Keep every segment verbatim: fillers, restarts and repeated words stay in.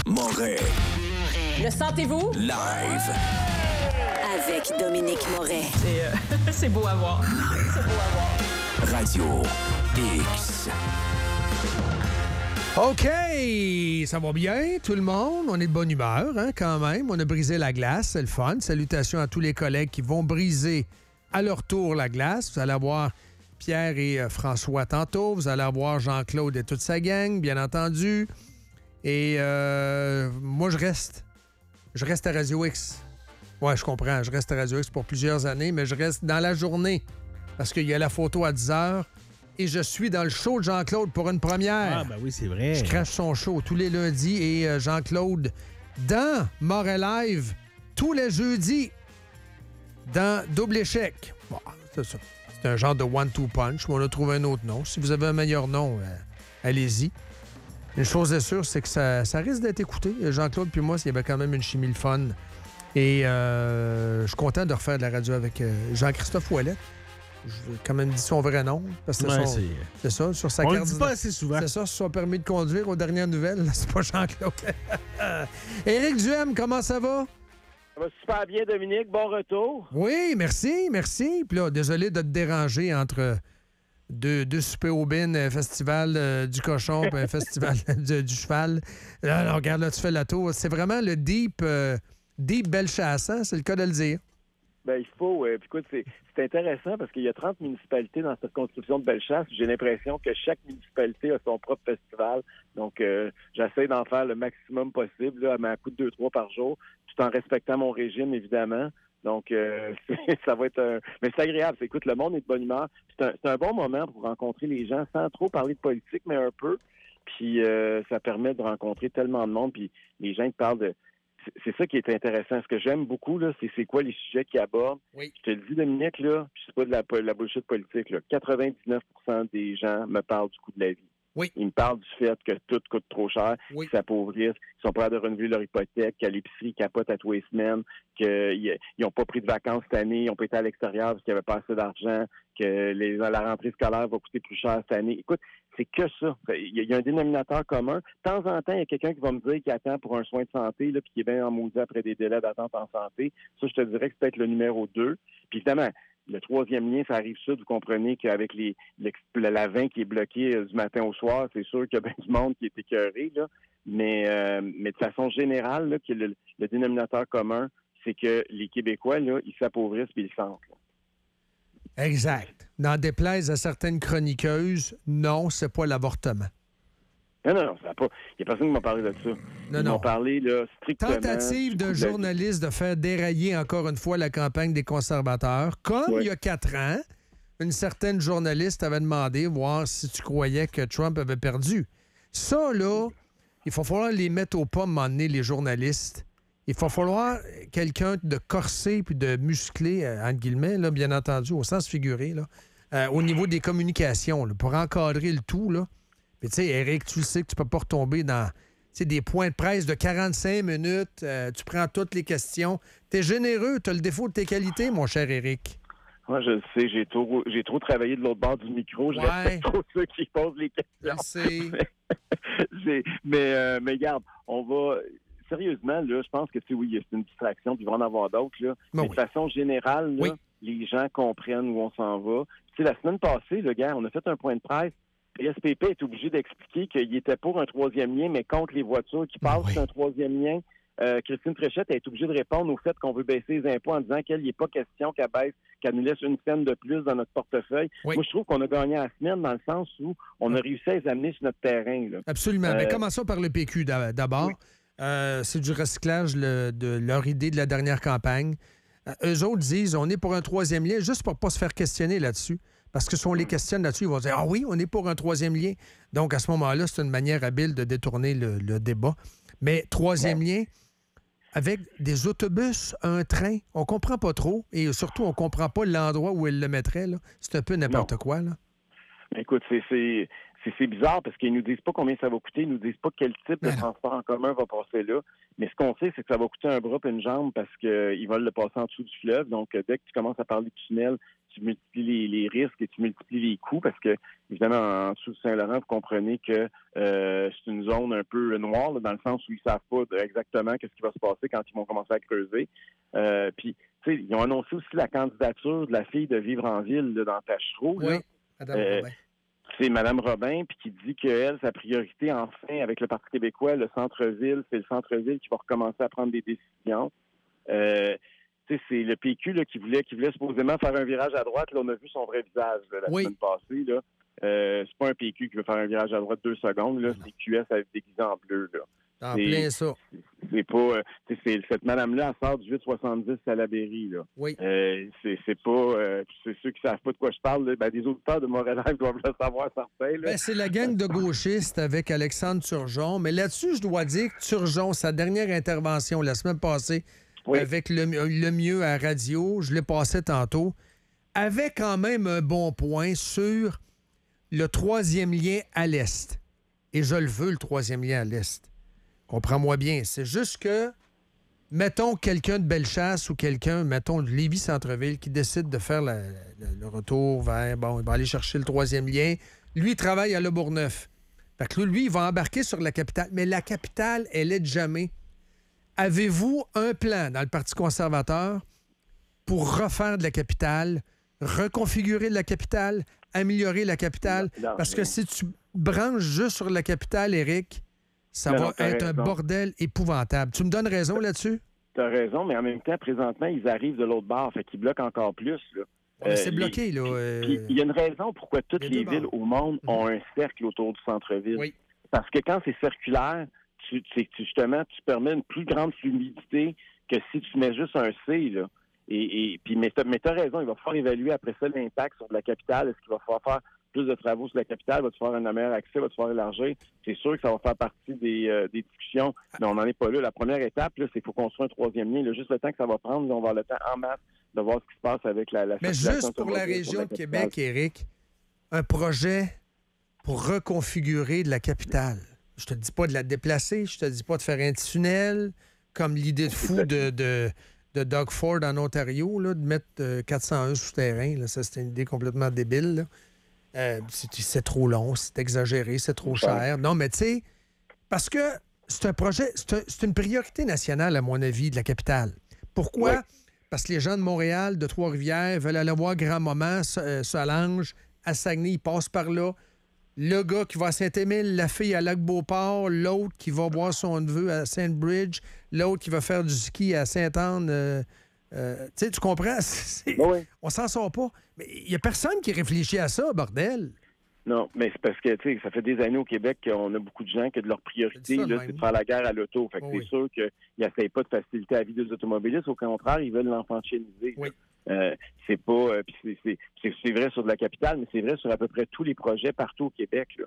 Moret. Le sentez-vous? Live. Avec Dominique Moret. C'est, euh, c'est beau à voir. C'est beau à voir. Radio X. OK, ça va bien, tout le monde. On est de bonne humeur, hein, quand même. On a brisé la glace, c'est le fun. Salutations à tous les collègues qui vont briser à leur tour la glace. Vous allez avoir Pierre et euh, François tantôt. Vous allez avoir Jean-Claude et toute sa gang, bien entendu. Et euh, moi, je reste. Je reste à Radio X. Ouais, je comprends. Je reste à Radio X pour plusieurs années, mais je reste dans la journée parce qu'il y a la photo à dix heures. Et je suis dans le show de Jean-Claude pour une première. Ah, ben oui, c'est vrai. Je crache son show tous les lundis et euh, Jean-Claude dans Moret Live tous les jeudis dans Double Échec. Bon, c'est ça. C'est un genre de one-two punch, mais on a trouvé un autre nom. Si vous avez un meilleur nom, euh, allez-y. Une chose est sûre, c'est que ça, ça risque d'être écouté. Jean-Claude puis moi, il y avait quand même une chimie le fun. Et euh, je suis content de refaire de la radio avec euh, Jean-Christophe Ouellet. Je veux quand même dire son vrai nom. Parce que c'est, Ouais, son, c'est... c'est ça, sur sa On carte. le dit pas assez souvent. C'est ça, sur son permis de conduire aux dernières nouvelles. Là, c'est pas Jean-Claude. Éric Duhem, comment ça va? Ça va super bien, Dominique. Bon retour. Oui, merci, merci. Puis là, désolé de te déranger entre deux, deux soupers au bin, un festival euh, du cochon puis un festival du, du cheval. Là, là, regarde, là, tu fais la tour. C'est vraiment le deep, euh, deep Bellechasse, hein? C'est le cas de le dire. Ben, il faut. Euh, puis écoute, c'est, c'est intéressant parce qu'il y a trente municipalités dans cette circonscription de Bellechasse. J'ai l'impression que chaque municipalité a son propre festival. Donc, euh, j'essaie d'en faire le maximum possible, là, à ma coup de deux, trois par jour, tout en respectant mon régime, évidemment. Donc, euh, c'est, ça va être un... Mais c'est agréable. C'est, écoute, le monde est de bonne humeur. C'est un, c'est un bon moment pour rencontrer les gens sans trop parler de politique, mais un peu. Puis, euh, ça permet de rencontrer tellement de monde. Puis, les gens qui parlent de... C'est ça qui est intéressant. Ce que j'aime beaucoup, là, c'est c'est quoi les sujets qu'ils abordent. Oui. Je te le dis, Dominique, là, puis c'est pas de la, la bullshit politique, là. quatre-vingt-dix-neuf pour cent des gens me parlent du coût de la vie. Oui. Ils me parlent du fait que tout coûte trop cher, Oui. qu'ils s'appauvrissent, qu'ils sont prêts à renouveler leur hypothèque, qu'à l'épicerie, ils capotent à tous les semaines, qu'ils n'ont pas pris de vacances cette année, ils n'ont pas été à l'extérieur parce qu'il n'y avait pas assez d'argent, que les, la rentrée scolaire va coûter plus cher cette année. Écoute, c'est que ça. Il y a un dénominateur commun. De temps en temps, il y a quelqu'un qui va me dire qu'il attend pour un soin de santé, là, puis qui est bien en maudit après des délais d'attente en santé. Ça, je te dirais que c'est peut-être le numéro deux. Puis évidemment, le troisième lien, ça arrive ça. Vous comprenez qu'avec les, la vingt qui est bloqué euh, du matin au soir, c'est sûr qu'il y a bien du monde qui est écœuré, là. Mais, euh, mais de façon générale, là, que le, le dénominateur commun, c'est que les Québécois, là, ils s'appauvrissent puis ils le sentent, là. Exact. N'en déplaise à certaines chroniqueuses, non, c'est pas l'avortement. Non, non, non, ça n'a pas. Il n'y a personne qui m'a parlé de ça. Non, Ils non. m'ont parlé, là, strictement. Tentative d'un journaliste de faire dérailler encore une fois la campagne des conservateurs. Comme Oui. il y a quatre ans, une certaine journaliste avait demandé voir si tu croyais que Trump avait perdu. Ça, là, il va falloir les mettre au pas, à un moment donné, les journalistes. Il va falloir quelqu'un de corsé puis de musclé, euh, entre guillemets, là, bien entendu, au sens figuré, là, euh, au niveau des communications, là, pour encadrer le tout, là. Mais tu sais, Éric, tu le sais que tu peux pas retomber dans des points de presse de quarante-cinq minutes. Euh, tu prends toutes les questions. Tu es généreux. Tu as le défaut de tes qualités, mon cher Éric. Moi, je le sais. J'ai trop, j'ai trop travaillé de l'autre bord du micro. Je Ouais. respecte trop ceux qui posent les questions. Je sais. J'ai- mais, euh, mais regarde, on va... Sérieusement, là, je pense que, tu sais, oui, c'est une distraction, puis il va en avoir d'autres, là. Ben mais oui. de façon générale, là, Oui. les gens comprennent où on s'en va. Tu sais, la semaine passée, le gars, on a fait un point de presse. P S P P est obligé d'expliquer qu'il était pour un troisième lien, mais contre les voitures qui passent oui. un troisième lien. Euh, Christine Fréchette est obligée de répondre au fait qu'on veut baisser les impôts en disant qu'il n'est pas question qu'elle baisse, qu'elle nous laisse une scène de plus dans notre portefeuille. Oui. Moi, je trouve qu'on a gagné la semaine dans le sens où on a réussi à les amener sur notre terrain, là. Absolument. Euh, Mais commençons par le P Q d'a- d'abord. Oui. Euh, c'est du recyclage le- de leur idée de la dernière campagne. Euh, eux autres disent on est pour un troisième lien juste pour ne pas se faire questionner là-dessus. Parce que si on les questionne là-dessus, ils vont dire ah oui, on est pour un troisième lien. Donc, à ce moment-là, c'est une manière habile de détourner le, le débat. Mais troisième lien, avec des autobus, un train, on comprend pas trop. Et surtout, on comprend pas l'endroit où ils le mettraient, là. C'est un peu n'importe Non. quoi, là. Écoute, c'est, c'est, c'est, c'est bizarre parce qu'ils nous disent pas combien ça va coûter, ils nous disent pas quel type de Ben transport en commun va passer là. Mais ce qu'on sait, c'est que ça va coûter un bras et une jambe parce qu'ils veulent le passer en dessous du fleuve. Donc, dès que tu commences à parler de tunnel, tu multiplies les, les risques et tu multiplies les coûts parce que, évidemment, en dessous de Saint-Laurent, vous comprenez que euh, c'est une zone un peu noire, là, dans le sens où ils savent pas exactement qu'est-ce qui va se passer quand ils vont commencer à creuser. Euh, puis, tu sais, ils ont annoncé aussi la candidature de la fille de Vivre en Ville là, dans Tachereau. Oui, là. Madame Euh, Robin. C'est Mme Robin, puis qui dit qu'elle, sa priorité, enfin, avec le Parti québécois, le centre-ville, c'est le centre-ville qui va recommencer à prendre des décisions. Euh, tu sais, c'est le P Q là, qui voulait qui voulait supposément faire un virage à droite. Là, on a vu son vrai visage là, la Oui. semaine passée. Là. Euh, c'est pas un P Q qui veut faire un virage à droite deux secondes. Là, c'est Q S avec déguisé en bleu. Là. En c'est- plein ça. C'est pas... euh, tu sais, c'est, cette madame-là, elle sort du huit soixante-dix à la Berry. Là. Oui. Euh, c'est, c'est pas... euh, c'est ceux qui savent pas de quoi je parle. Là, ben, des auditeurs de Montréal doivent le savoir, certains. Là. Ben, c'est la gang de gauchistes avec Alexandre Turgeon. Mais là-dessus, je dois dire que Turgeon, sa dernière intervention la semaine passée Oui. avec le, le mieux à radio, je l'ai passé tantôt, avait quand même un bon point sur le troisième lien à l'Est. Et je le veux, le troisième lien à l'Est. Comprends-moi bien. C'est juste que, mettons quelqu'un de Bellechasse ou quelqu'un, mettons, de Lévis-Centreville qui décide de faire la- la- le retour vers, bon, il va aller chercher le troisième lien. Lui, il travaille à Le Bourgneuf. Fait que lui, il va embarquer sur la capitale. Mais la capitale, elle est de jamais. Avez-vous un plan dans le Parti conservateur pour refaire de la capitale, reconfigurer la capitale, améliorer la capitale? Non, Parce que non. si tu branches juste sur la capitale, Éric, ça Non, va non, t'as être un raison. bordel épouvantable. Tu me donnes raison là-dessus? Tu as raison, mais en même temps, présentement, ils arrivent de l'autre bord, fait qu'ils bloquent encore plus. Là. Mais Euh, c'est les- bloqué, là. euh, Puis, il y a une raison pourquoi toutes les les, deux villes bords. au monde ont un cercle autour du centre-ville. Oui. Parce que quand c'est circulaire, tu, tu- tu- justement, tu permets une plus grande fluidité que si tu mets juste un C, là. Et, et puis, mais tu as raison, il va falloir évaluer après ça l'impact sur de la capitale. Est-ce qu'il va falloir faire plus de travaux sur la capitale? Va-tu faire un meilleur accès? Va-tu faire élargir? C'est sûr que ça va faire partie des, euh, des discussions, mais on n'en est pas là. La première étape, là, c'est qu'il faut construire un troisième lien. Là, juste le temps que ça va prendre, là, on va avoir le temps en masse de voir ce qui se passe avec la, la Mais circulation juste pour la automobile région la de capitale. Québec, Éric, un projet pour reconfigurer de la capitale. Je te dis pas de la déplacer, je te dis pas de faire un tunnel, comme l'idée de fou de, de, de Doug Ford en Ontario, là, de mettre euh, quatre cent un souterrains. Là, ça, c'est une idée complètement débile. Là. Euh, c'est, c'est trop long, c'est exagéré, c'est trop cher. Non, mais tu sais, parce que c'est un projet, c'est, un- c'est une priorité nationale, à mon avis, de la capitale. Pourquoi? Ouais. Parce que les gens de Montréal, de Trois-Rivières, veulent aller voir Grand-Maman, euh, Solange, à Saguenay, ils passent par là. Le gars qui va à Saint-Émile, la fille à Lac-Beauport, l'autre qui va voir son neveu à Saint-Bridge, l'autre qui va faire du ski à Sainte-Anne. euh, euh, tu sais, tu comprends? C'est- Oui, oui. On s'en sort pas. Mais il n'y a personne qui réfléchit à ça, bordel. Non, mais c'est parce que, tu sais, ça fait des années au Québec qu'on a beaucoup de gens que de leur priorité, C'est ça, là, même. c'est de faire la guerre à l'auto. Fait que Oh, c'est oui. sûr qu'ils n'essayent pas de faciliter la vie des automobilistes. Au contraire, ils veulent l'enfantianiser. Oui. Euh, c'est pas... euh, puis c'est, c'est, c'est, c'est vrai sur de la capitale, mais c'est vrai sur à peu près tous les projets partout au Québec, là.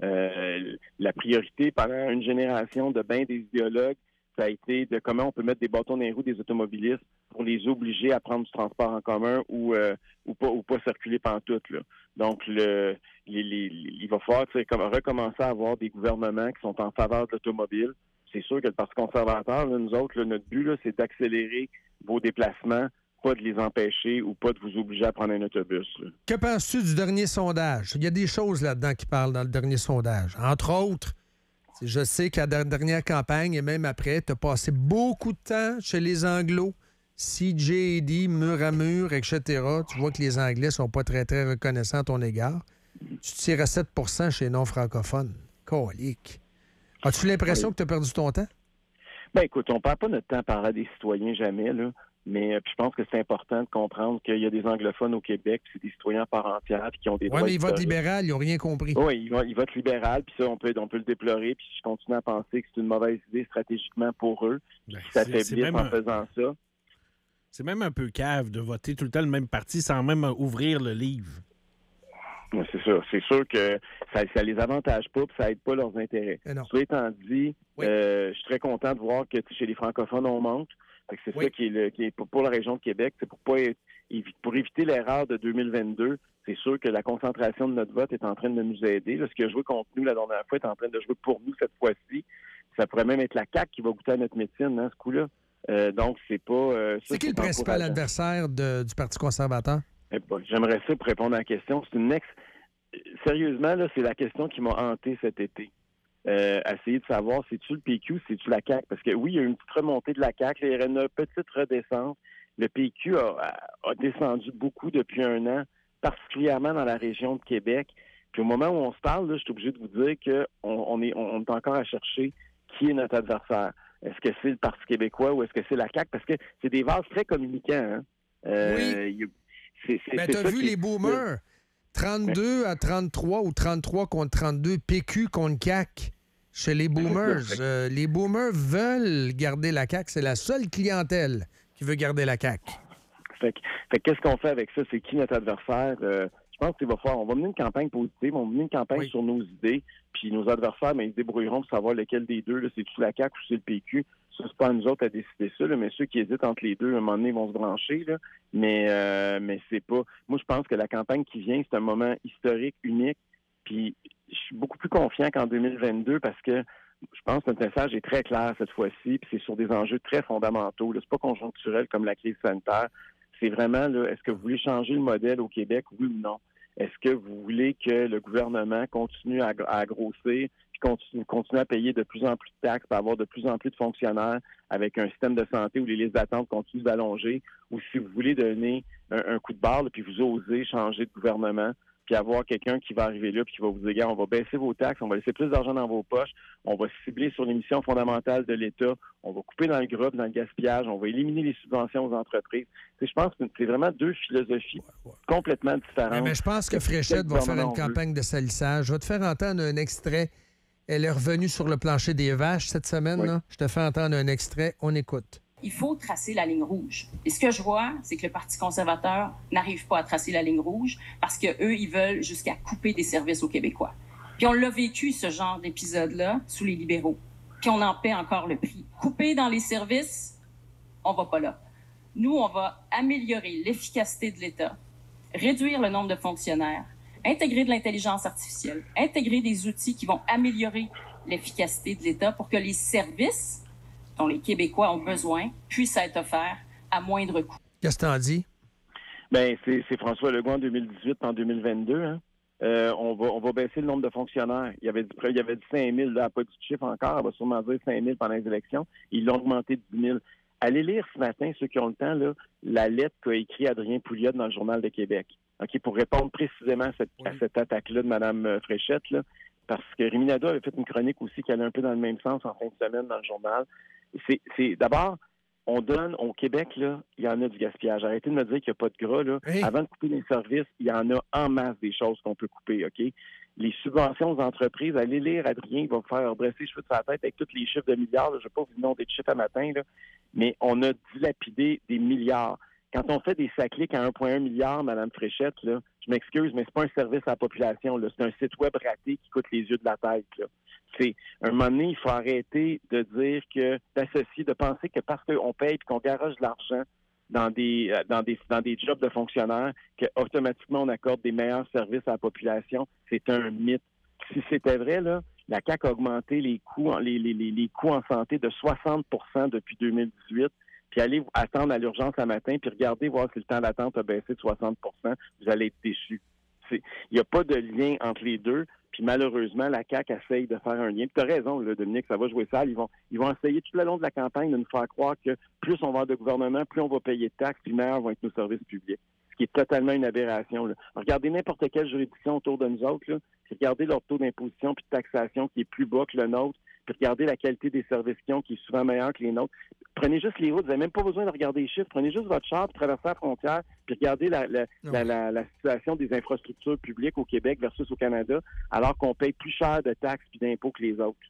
Euh, la priorité pendant une génération de bien des idéologues, ça a été de comment on peut mettre des bâtons dans les roues des automobilistes pour les obliger à prendre du transport en commun ou, euh, ou pas ou pas circuler pantoute, là. Donc, le, les, les, il va falloir tu sais, comme, recommencer à avoir des gouvernements qui sont en faveur de l'automobile. C'est sûr que le Parti conservateur, là, nous autres, là, notre but, là, c'est d'accélérer vos déplacements, pas de les empêcher ou pas de vous obliger à prendre un autobus, là. Que penses-tu du dernier sondage? Il y a des choses là-dedans qui parlent dans le dernier sondage. Entre autres, je sais qu'à la dernière campagne et même après, tu as passé beaucoup de temps chez les Anglos, C J D, mur à mur, et cetera. Tu vois que les Anglais sont pas très, très reconnaissants à ton égard. Tu tires à sept pour cent chez les non-francophones. Colique. As-tu l'impression que tu as perdu ton temps? Ben écoute, on ne perd pas notre temps à parler à des citoyens jamais, là. Mais euh, puis je pense que c'est important de comprendre qu'il y a des anglophones au Québec, puis c'est des citoyens à part entière, puis qui ont des Oui, droits mais ils votent historiques. libéral, ils n'ont rien compris. Oui, ils, votent- ils votent libéral, puis ça, on peut, on peut le déplorer, puis je continue à penser que c'est une mauvaise idée stratégiquement pour eux, Ben, qui c'est- c'est s'affaiblissent même en un- faisant ça. C'est même un peu cave de voter tout le temps le même parti sans même ouvrir le livre. Ouais, c'est ça. C'est sûr que ça, ça les avantage pas, puis ça aide pas leurs intérêts. Mais non. Cela étant dit, Oui. euh, je suis très content de voir que chez les francophones, on monte. Fait que c'est Oui. ça qui est, le, qui est pour, pour la région de Québec. C'est pour pas être- pour éviter l'erreur de deux mille vingt-deux. C'est sûr que la concentration de notre vote est en train de nous aider. Là, ce qui a joué contre nous la dernière fois est en train de jouer pour nous cette fois-ci. Ça pourrait même être la C A Q qui va goûter à notre médecine, hein, ce coup-là. Euh, donc, c'est pas... euh, ça, C'est qui le principal encourageant. adversaire de- du Parti conservateur? Eh ben, j'aimerais ça pour répondre à la question. C'est une ex... Sérieusement, là, c'est la question qui m'a hanté cet été. Euh, essayer de savoir, c'est-tu le P Q, c'est-tu la C A Q? Parce que oui, il y a eu une petite remontée de la C A Q, là, il y a une petite redescente. Le P Q a, a- a descendu beaucoup depuis un an, particulièrement dans la région de Québec. Puis au moment où on se parle, là, je suis obligé de vous dire qu'on on est, on est encore à chercher qui est notre adversaire. Est-ce que c'est le Parti québécois ou est-ce que c'est la C A Q? Parce que c'est des vases très communicants. Hein? Euh, Oui. il y a- c'est, c'est, Ben, c'est t'as ça vu qui les est- boomers? trente-deux à trente-trois ou trente-trois contre trente-deux, P Q contre C A Q. Chez les boomers, euh, les boomers veulent garder la C A Q. C'est la seule clientèle qui veut garder la C A Q. Fait que, fait que qu'est-ce qu'on fait avec ça? C'est qui notre adversaire? Euh, je pense qu'il va falloir, on va mener une campagne positive, on va mener une campagne Oui. sur nos idées, puis nos adversaires, ben, ils se débrouilleront pour savoir lequel des deux, là, c'est-tu la C A Q ou c'est le P Q. Ça, c'est pas à nous autres à décider ça, là, mais ceux qui hésitent entre les deux, à un moment donné, ils vont se brancher, là. Mais, euh, mais c'est pas... Moi, je pense que la campagne qui vient, c'est un moment historique, unique, puis je suis beaucoup plus confiant qu'en deux mille vingt-deux parce que je pense que notre message est très clair cette fois-ci, puis c'est sur des enjeux très fondamentaux. Là. C'est pas conjoncturel comme la crise sanitaire. C'est vraiment, là, est-ce que vous voulez changer le modèle au Québec, oui ou non? Est-ce que vous voulez que le gouvernement continue à, à grossir, puis continue, continue à payer de plus en plus de taxes, puis avoir de plus en plus de fonctionnaires avec un système de santé où les listes d'attente continuent d'allonger, ou si vous voulez donner un, un coup de barre, là, puis vous osez changer de gouvernement, puis avoir quelqu'un qui va arriver là puis qui va vous dire, gars, on va baisser vos taxes, on va laisser plus d'argent dans vos poches, on va cibler sur les missions fondamentales de l'État, on va couper dans le groupe, dans le gaspillage, on va éliminer les subventions aux entreprises. Tu sais, je pense que c'est vraiment deux philosophies complètement différentes. Mais, mais je pense que Fréchette va faire une campagne de salissage. Je vais te faire entendre un extrait. Elle est revenue sur le plancher des vaches cette semaine. Oui. Là. Je te fais entendre un extrait. On écoute. Il faut tracer la ligne rouge. Et ce que je vois, c'est que le Parti conservateur n'arrive pas à tracer la ligne rouge parce qu'eux, ils veulent jusqu'à couper des services aux Québécois. Puis on l'a vécu, ce genre d'épisode-là, sous les libéraux. Puis on en paie encore le prix. Couper dans les services, on va pas là. Nous, on va améliorer l'efficacité de l'État, réduire le nombre de fonctionnaires, intégrer de l'intelligence artificielle, intégrer des outils qui vont améliorer l'efficacité de l'État pour que les services dont les Québécois ont besoin puissent être offerts à moindre coût. Qu'est-ce que t'en dis? Bien, c'est, c'est François Legault en deux mille dix-huit, en deux mille vingt-deux. Hein? Euh, on, va, on va baisser le nombre de fonctionnaires. Il y avait dit, il y avait dit cinq mille, là, elle n'a pas dit de chiffre encore, elle va sûrement dire cinq mille pendant les élections. Ils l'ont augmenté de dix mille. Allez lire ce matin, ceux qui ont le temps, là, la lettre qu'a écrite Adrien Pouliot dans le Journal de Québec. Okay, pour répondre précisément à cette, oui. à cette attaque-là de Mme Fréchette, là, parce que Rémi Nadeau avait fait une chronique aussi qui allait un peu dans le même sens en fin de semaine dans le journal. C'est, c'est d'abord, on donne au Québec, là, il y en a du gaspillage. Arrêtez de me dire qu'il n'y a pas de gras. Là. Oui. Avant de couper les services, il y en a en masse des choses qu'on peut couper, OK? Les subventions aux entreprises, allez lire, Adrien, il va vous faire dresser les cheveux de sa tête avec tous les chiffres de milliards. Là. Je ne vais pas vous nommer des chiffres à matin, là. Mais on a dilapidé des milliards. Quand on fait des sacliques à un virgule un milliard, Mme Fréchette, là, je m'excuse, mais c'est pas un service à la population. Là. C'est un site web raté qui coûte les yeux de la tête. Là. C'est, un moment donné, il faut arrêter de dire que, d'associer, de penser que parce qu'on paye et qu'on garoche de l'argent dans des, dans des, dans des jobs de fonctionnaires, qu'automatiquement on accorde des meilleurs services à la population, c'est un mythe. Si c'était vrai, là, la C A Q a augmenté les coûts, en, les, les, les coûts en santé de soixante pour cent depuis deux mille dix-huit. Puis allez attendre à l'urgence un matin, puis regardez voir si le temps d'attente a baissé de soixante pour cent. Vous allez être déçus. Il n'y a pas de lien entre les deux. Puis malheureusement, la C A Q essaye de faire un lien. Puis tu as raison, là, Dominique, ça va jouer sale. Ils vont, ils vont essayer tout le long de la campagne de nous faire croire que plus on va avoir de gouvernement, plus on va payer de taxes, puis meilleurs vont être nos services publics. Ce qui est totalement une aberration. Là. Regardez n'importe quelle juridiction autour de nous autres, là, puis regardez leur taux d'imposition puis de taxation qui est plus bas que le nôtre, puis regardez la qualité des services qu'ils ont qui est souvent meilleure que les nôtres. Prenez juste les routes, vous n'avez même pas besoin de regarder les chiffres. Prenez juste votre char, puis traversez la frontière, puis regardez la, la, la, la, la situation des infrastructures publiques au Québec versus au Canada, alors qu'on paye plus cher de taxes puis d'impôts que les autres.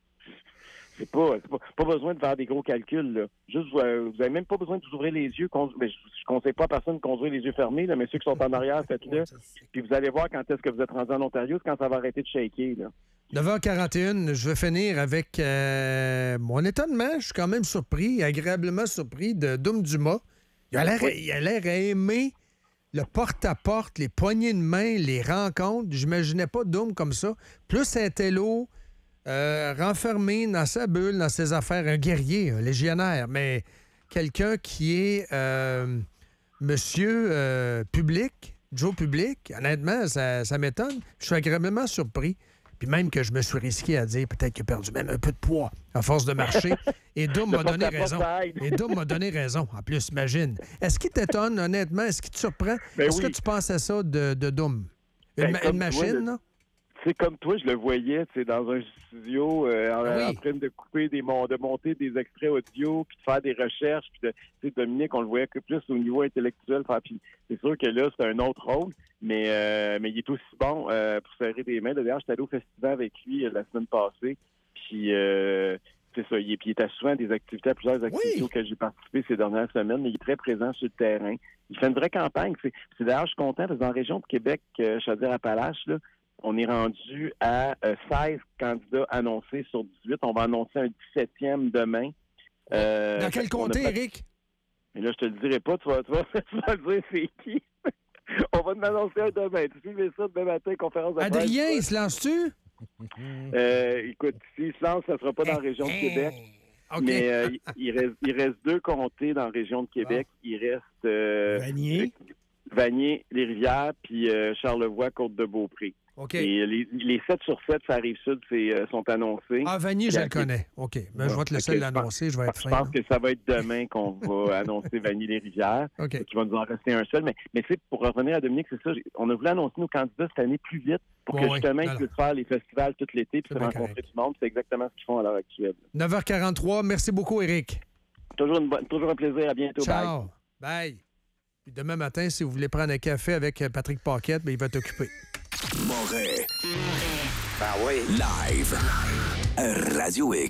C'est pas, c'est pas, pas besoin de faire des gros calculs. Là. Juste, vous n'avez même pas besoin de vous ouvrir les yeux. Con, mais je ne conseille pas à personne de conduire les yeux fermés, là, mais ceux qui sont en arrière, faites-le. Puis vous allez voir quand est-ce que vous êtes rendu en Ontario, c'est quand ça va arrêter de shaker. Là. neuf heures quarante et un, je vais finir avec euh, mon étonnement. Je suis quand même surpris, agréablement surpris de Dom Dumas. Il a l'air, Oui. il a l'air à aimer le porte-à-porte, les poignées de main, les rencontres. J'imaginais pas Dom comme ça. Plus un télo, euh, renfermé dans sa bulle, dans ses affaires. Un guerrier, un légionnaire, mais quelqu'un qui est euh, monsieur euh, public, Joe Public. Honnêtement, ça, ça m'étonne. Je suis agréablement surpris. Puis même que je me suis risqué à dire peut-être qu'il a perdu même un peu de poids à force de marcher. Et Dom m'a donné raison. Et Dom m'a donné raison. En plus, imagine. Est-ce qu'il t'étonne, honnêtement? Est-ce qu'il te surprend? Ben Est-ce oui. que tu pensais ça de, de Dom? Une, Ben, ma- comme une toi, machine, le- là? C'est comme toi, je le voyais, tu sais, dans un studio, euh, en, Oui. en train de couper des mon- de monter des extraits audio, puis de faire des recherches, puis de, tu sais, Dominique, on le voyait que plus au niveau intellectuel. Enfin, puis c'est sûr que là, c'est un autre rôle, mais euh, mais il est aussi bon euh, pour serrer des mains. D'ailleurs, j'étais allé au festival avec lui euh, la semaine passée, puis euh, c'est ça, il, est, puis il était souvent à des activités, à plusieurs activités Oui. auxquelles j'ai participé ces dernières semaines, mais il est très présent sur le terrain. Il fait une vraie campagne. C'est, c'est d'ailleurs, je suis content, parce que dans la région de Québec, euh, Chaudière-Appalaches, là, on est rendu à euh, seize candidats annoncés sur dix-huit. On va annoncer un dix-septième demain. Euh, Dans quel fait qu'on a comté, pas- Eric? Mais là, je te le dirai pas. Tu vas, tu vas, tu vas le dire, c'est qui? On va en annoncer un demain. Tu suivais ça demain matin, conférence de presse. Adrien, il se lance-tu? Euh, écoute, s'il se lance, ça ne sera pas dans la région de Québec. OK. Mais euh, il, il reste, il reste deux comtés dans la région de Québec. Il reste euh, Vanier. Vanier, les Rivières, puis euh, Charlevoix, Côte-de-Beaupré. OK. Et les, les sept sur sept, ça arrive sud, c'est, euh, sont annoncés. Ah, Vanier, je La- le connais. OK. Ben, je vais te laisser Ok, je l'annoncer. Je vais être Je fin. pense là. que ça va être demain qu'on va annoncer Vanier-les-Rivières. OK. Donc, il va nous en rester un seul. Mais, mais tu sais, pour revenir à Dominique, c'est ça. j'ai- On a voulu annoncer nos candidats cette année plus vite pour Ouais, que ouais. justement, Non, ils non. puissent faire les festivals tout l'été puis C'est se bien rencontrer correct. du monde. C'est exactement ce qu'ils font à l'heure actuelle. neuf heures quarante-trois. Merci beaucoup, Eric. Toujours, une bonne- toujours un plaisir. À bientôt. Bye. Ciao. Bye. Puis demain matin, si vous voulez prendre un café avec euh, Patrick Paquette, ben, il va t'occuper. Moret. Ben oui. Live. Radio X.